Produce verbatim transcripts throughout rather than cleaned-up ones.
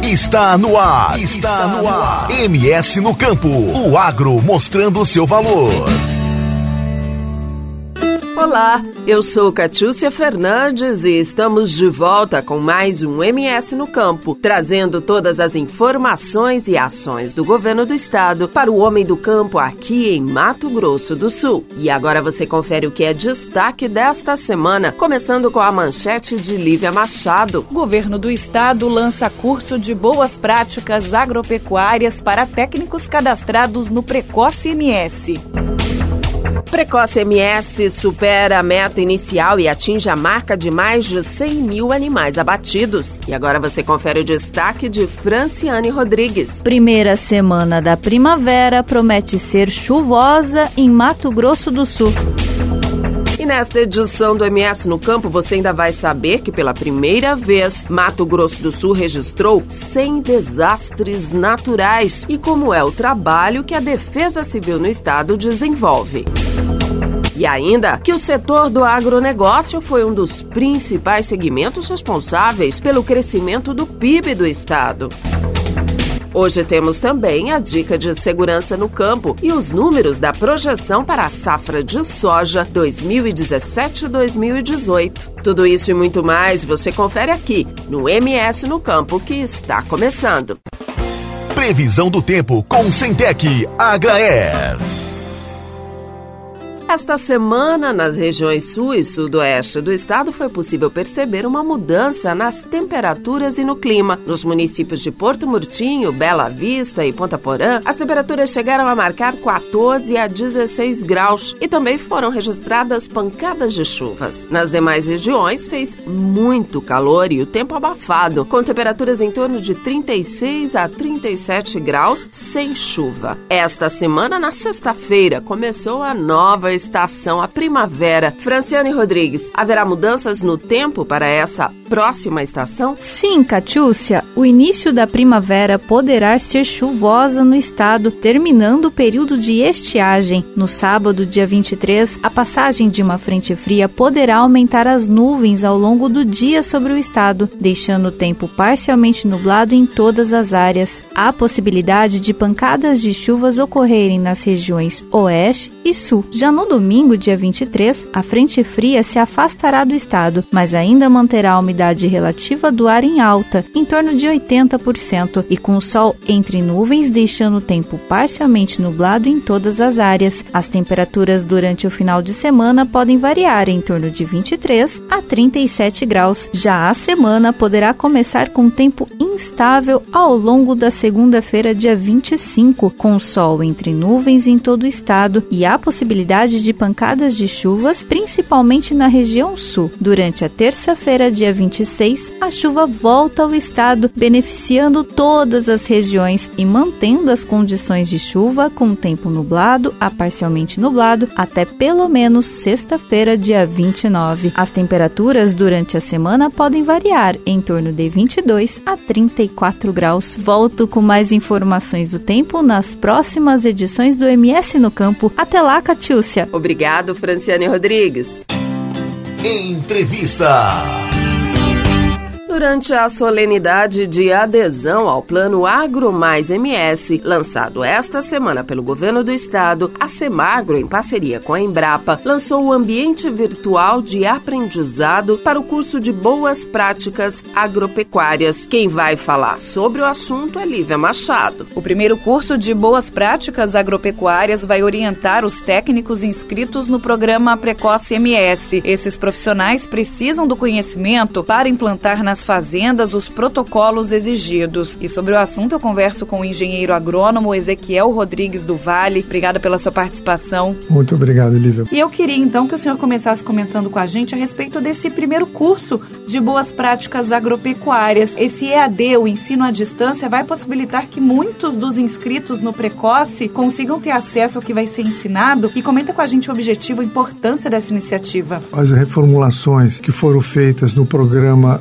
Está no ar. Está no ar. M S no Campo. O agro mostrando o seu valor. Olá, eu sou Catiúcia Fernandes e estamos de volta com mais um M S no Campo, trazendo todas as informações e ações do governo do estado para o homem do campo aqui em Mato Grosso do Sul. E agora você confere o que é destaque desta semana, começando com a manchete de Lívia Machado. O governo do estado lança curso de boas práticas agropecuárias para técnicos cadastrados no Precoce M S. Precoce M S supera a meta inicial e atinge a marca de mais de cem mil animais abatidos. E agora você confere o destaque de Franciane Rodrigues. Primeira semana da primavera promete ser chuvosa em Mato Grosso do Sul. E nesta edição do M S no Campo, você ainda vai saber que pela primeira vez, Mato Grosso do Sul registrou cem desastres naturais e como é o trabalho que a Defesa Civil no estado desenvolve. E ainda que o setor do agronegócio foi um dos principais segmentos responsáveis pelo crescimento do P I B do estado. Hoje temos também a dica de segurança no campo e os números da projeção para a safra de soja dois mil e dezessete a dois mil e dezoito. Tudo isso e muito mais você confere aqui no M S no Campo, que está começando. Previsão do tempo com Centec Agraer. Esta semana, nas regiões sul e sudoeste do estado, foi possível perceber uma mudança nas temperaturas e no clima. Nos municípios de Porto Murtinho, Bela Vista e Ponta Porã, as temperaturas chegaram a marcar quatorze a dezesseis graus e também foram registradas pancadas de chuvas. Nas demais regiões, fez muito calor e o tempo abafado, com temperaturas em torno de trinta e seis a trinta e sete graus, sem chuva. Esta semana, na sexta-feira, começou a nova estação, a primavera. Franciane Rodrigues, haverá mudanças no tempo para essa próxima estação? Sim, Catiúcia, o início da primavera poderá ser chuvosa no estado, terminando o período de estiagem. No sábado, dia vinte e três, a passagem de uma frente fria poderá aumentar as nuvens ao longo do dia sobre o estado, deixando o tempo parcialmente nublado em todas as áreas. Há possibilidade de pancadas de chuvas ocorrerem nas regiões oeste e sul. Já no domingo, dia vinte e três, a frente fria se afastará do estado, mas ainda manterá a umidade relativa do ar em alta, em torno de oitenta por cento, e com o sol entre nuvens, deixando o tempo parcialmente nublado em todas as áreas. As temperaturas durante o final de semana podem variar em torno de vinte e três a trinta e sete graus. Já a semana poderá começar com tempo instável ao longo da segunda-feira, dia vinte e cinco, com sol entre nuvens em todo o estado e a possibilidade de pancadas de chuvas, principalmente na região sul. Durante a terça-feira, dia vinte e seis, a chuva volta ao estado, beneficiando todas as regiões e mantendo as condições de chuva com tempo nublado a parcialmente nublado até pelo menos sexta-feira, dia vinte e nove. As temperaturas durante a semana podem variar em torno de vinte e dois a trinta e quatro graus. Volto com mais informações do tempo nas próximas edições do M S no Campo. Até lá, Catiúcia. Obrigado, Franciane Rodrigues. Entrevista. Durante a solenidade de adesão ao Plano Agro Mais M S, lançado esta semana pelo governo do estado, a Semagro, em parceria com a Embrapa, lançou o ambiente virtual de aprendizado para o curso de Boas Práticas Agropecuárias. Quem vai falar sobre o assunto é Lívia Machado. O primeiro curso de Boas Práticas Agropecuárias vai orientar os técnicos inscritos no programa Precoce M S. Esses profissionais precisam do conhecimento para implantar nas fazendas os protocolos exigidos. E sobre o assunto eu converso com o engenheiro agrônomo Ezequiel Rodrigues do Vale. Obrigada pela sua participação. Muito obrigado, Lívia. E eu queria então que o senhor começasse comentando com a gente a respeito desse primeiro curso de Boas Práticas Agropecuárias. Esse E A D, o ensino à distância, vai possibilitar que muitos dos inscritos no Precoce consigam ter acesso ao que vai ser ensinado. E comenta com a gente o objetivo, a importância dessa iniciativa. As reformulações que foram feitas no programa Precoce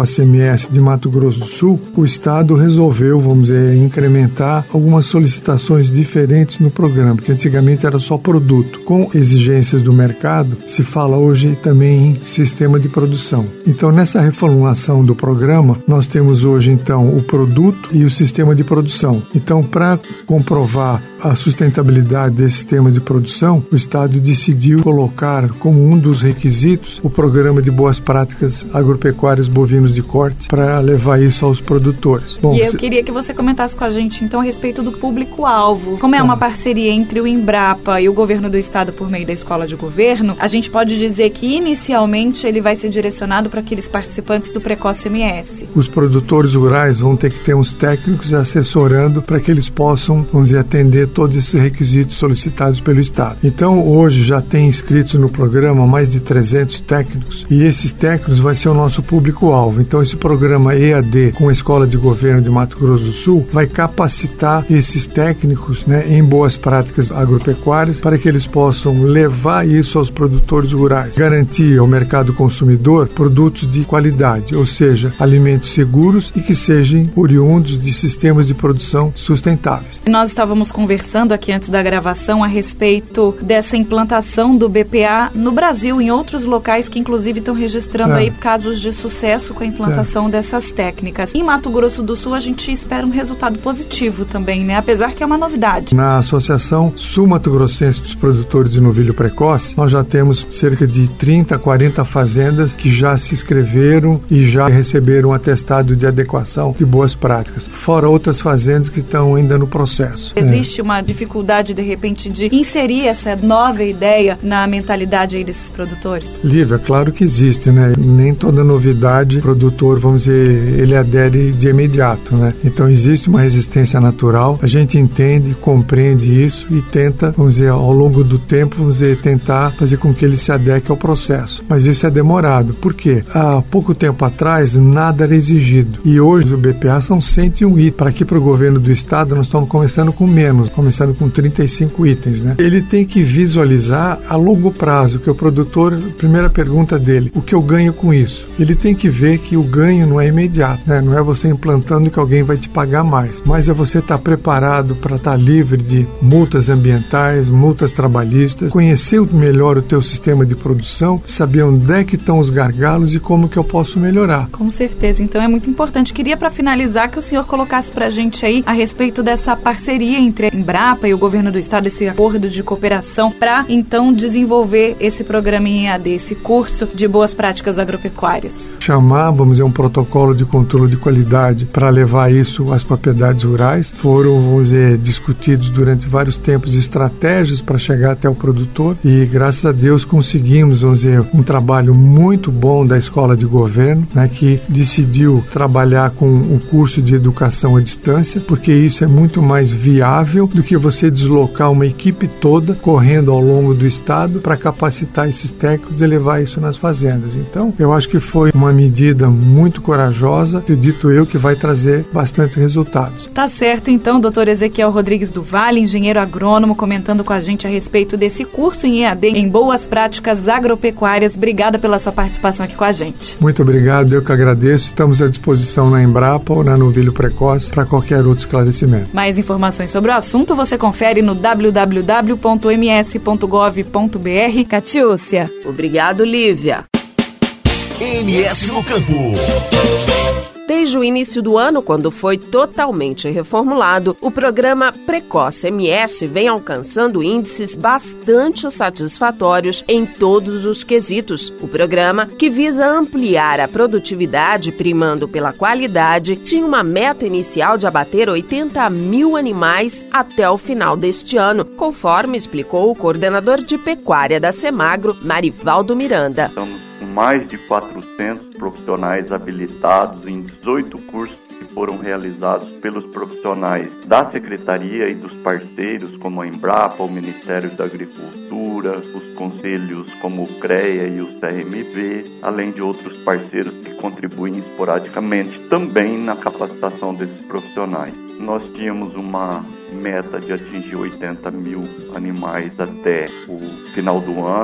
Precoce M S de Mato Grosso do Sul, o Estado resolveu, vamos dizer, incrementar algumas solicitações diferentes no programa, porque antigamente era só produto. Com exigências do mercado, se fala hoje também em sistema de produção. Então, nessa reformulação do programa, nós temos hoje, então, o produto e o sistema de produção. Então, para comprovar a sustentabilidade desses sistemas de produção, o Estado decidiu colocar como um dos requisitos o programa de boas práticas agropecuárias bovinos de corte para levar isso aos produtores. Bom, e eu se... queria que você comentasse com a gente, então, a respeito do público-alvo. Como é uma parceria entre o Embrapa e o governo do Estado por meio da Escola de Governo, a gente pode dizer que, inicialmente, ele vai ser direcionado para aqueles participantes do Precoce M S. Os produtores rurais vão ter que ter uns técnicos assessorando para que eles possam, vamos dizer, atender todos esses requisitos solicitados pelo Estado. Então, hoje já tem inscritos no programa mais de trezentos técnicos e esses técnicos vai ser o nosso público-alvo. Então, esse programa E A D com a Escola de Governo de Mato Grosso do Sul vai capacitar esses técnicos, né, em boas práticas agropecuárias para que eles possam levar isso aos produtores rurais, garantir ao mercado consumidor produtos de qualidade, ou seja, alimentos seguros e que sejam oriundos de sistemas de produção sustentáveis. Nós estávamos conversando aqui antes da gravação a respeito dessa implantação do B P A no Brasil, em outros locais que inclusive estão registrando é. aí casos de sucesso com a implantação certo. dessas técnicas. Em Mato Grosso do Sul a gente espera um resultado positivo também, né? Apesar que é uma novidade. Na Associação Sul-Mato Grossense dos Produtores de Novilho Precoce, nós já temos cerca de trinta, quarenta fazendas que já se inscreveram e já receberam um atestado de adequação de boas práticas, fora outras fazendas que estão ainda no processo. Existe é. uma dificuldade, de repente, de inserir essa nova ideia na mentalidade aí desses produtores? Lívia, claro que existe, né? Nem toda novidade, o produtor, vamos dizer, ele adere de imediato, né? Então, existe uma resistência natural, a gente entende, compreende isso e tenta, vamos dizer, ao longo do tempo, vamos dizer, tentar fazer com que ele se adeque ao processo. Mas isso é demorado. Por quê? Há pouco tempo atrás, nada era exigido. E hoje, o B P A são cento e um itens. Para aqui, para o governo do Estado, nós estamos começando com menos, começando com trinta e cinco itens, né? Ele tem que visualizar a longo prazo, que o produtor, a primeira pergunta dele, o que eu ganho com isso? Ele tem que ver que o ganho não é imediato, né? Não é você implantando que alguém vai te pagar mais, mas é você estar preparado para estar livre de multas ambientais, multas trabalhistas, conhecer melhor o teu sistema de produção, saber onde é que estão os gargalos e como que eu posso melhorar. Com certeza, então é muito importante. Queria, para finalizar, que o senhor colocasse para a gente aí a respeito dessa parceria entre a Embrapa e o governo do Estado, esse acordo de cooperação, para então desenvolver esse programa em E A D, esse curso de boas práticas agropecuárias. Chamar, vamos dizer, um protocolo de controle de qualidade para levar isso às propriedades rurais. Foram, vamos dizer, discutidos durante vários tempos estratégias para chegar até o produtor e, graças a Deus, conseguimos, vamos dizer, um trabalho muito bom da Escola de Governo, né, que decidiu trabalhar com o curso de educação à distância, porque isso é muito mais viável do que você deslocar uma equipe toda correndo ao longo do estado para capacitar esses técnicos e levar isso nas fazendas. Então, eu acho que foi uma medida muito corajosa, acredito eu, que vai trazer bastante resultados. Tá certo, então, doutor Ezequiel Rodrigues do Vale, engenheiro agrônomo, comentando com a gente a respeito desse curso em E A D em Boas Práticas Agropecuárias. Obrigada pela sua participação aqui com a gente. Muito obrigado, eu que agradeço. Estamos à disposição na Embrapa ou na Novilho Precoce para qualquer outro esclarecimento. Mais informações sobre o assunto você confere no w w w ponto m s ponto gov ponto b r. Catiúcia. Obrigado, Lívia. M S no Campo. Desde o início do ano, quando foi totalmente reformulado, o programa Precoce M S vem alcançando índices bastante satisfatórios em todos os quesitos. O programa, que visa ampliar a produtividade primando pela qualidade, tinha uma meta inicial de abater oitenta mil animais até o final deste ano, conforme explicou o coordenador de pecuária da Semagro, Marivaldo Miranda. Estamos com mais de quatrocentos profissionais habilitados em dezoito cursos que foram realizados pelos profissionais da Secretaria e dos parceiros como a Embrapa, o Ministério da Agricultura, os conselhos como o CREA e o C R M V, além de outros parceiros que contribuem esporadicamente também na capacitação desses profissionais. Nós tínhamos uma meta de atingir oitenta mil animais até o final do ano.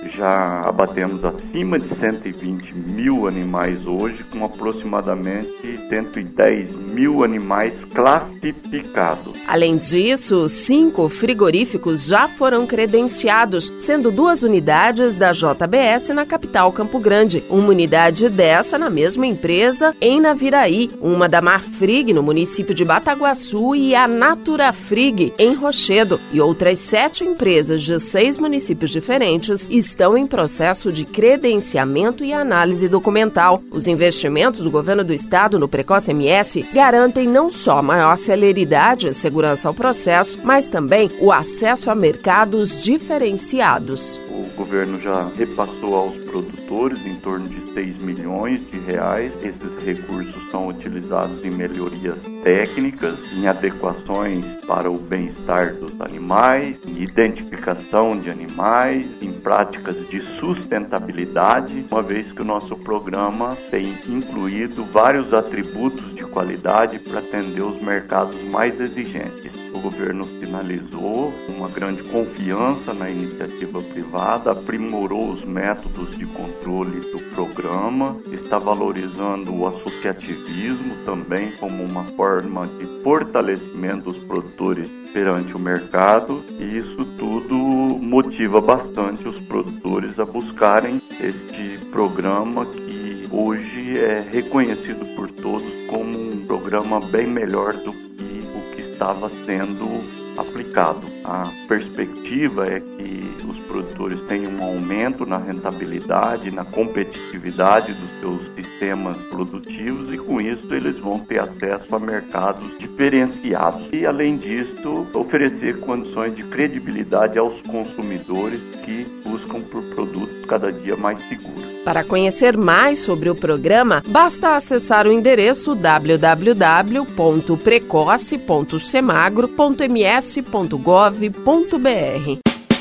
já abatemos acima de cento e vinte mil animais hoje, com aproximadamente cento e dez mil animais classificados. Além disso, cinco frigoríficos já foram credenciados, sendo duas unidades da J B S na capital Campo Grande, uma unidade dessa na mesma empresa em Naviraí, uma da Marfrig no município de Bataguaçu e a Naturafrig em Rochedo, e outras sete empresas de seis municípios diferentes estão em processo de credenciamento e análise documental. Os investimentos do governo do estado no Precoce M S garantem não só maior celeridade e segurança ao processo, mas também o acesso a mercados diferenciados. O governo já repassou aos produtores em torno de seis milhões de reais. Esses recursos são utilizados em melhorias técnicas, em adequações para o bem-estar dos animais, em identificação de animais, em práticas de sustentabilidade, uma vez que o nosso programa tem incluído vários atributos de qualidade para atender os mercados mais exigentes. O governo sinalizou uma grande confiança na iniciativa privada, aprimorou os métodos de controle do programa, está valorizando o associativismo também como uma forma de fortalecimento dos produtores perante o mercado, e isso tudo motiva bastante os produtores a buscarem este programa que hoje é reconhecido por todos como um programa bem melhor do que estava sendo aplicado. A perspectiva é que os produtores tenham um aumento na rentabilidade, na competitividade dos seus sistemas produtivos, e com isso eles vão ter acesso a mercados diferenciados e, além disso, oferecer condições de credibilidade aos consumidores que buscam por produtos cada dia mais seguros. Para conhecer mais sobre o programa, basta acessar o endereço w w w ponto precoce ponto semagro ponto m s ponto gov ponto b r.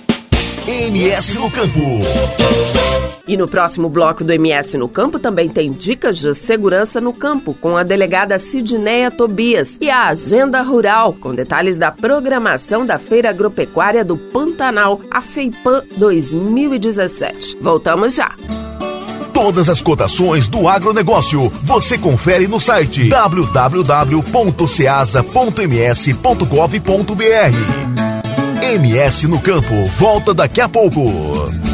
M S no Campo. E no próximo bloco do M S no Campo também tem dicas de segurança no campo com a delegada Sidneia Tobias e a Agenda Rural, com detalhes da programação da Feira Agropecuária do Pantanal, a FEIPAM dois mil e dezessete. Voltamos já! Todas as cotações do agronegócio você confere no site w w w ponto ceasa ponto m s ponto gov ponto b r. M S no Campo volta daqui a pouco.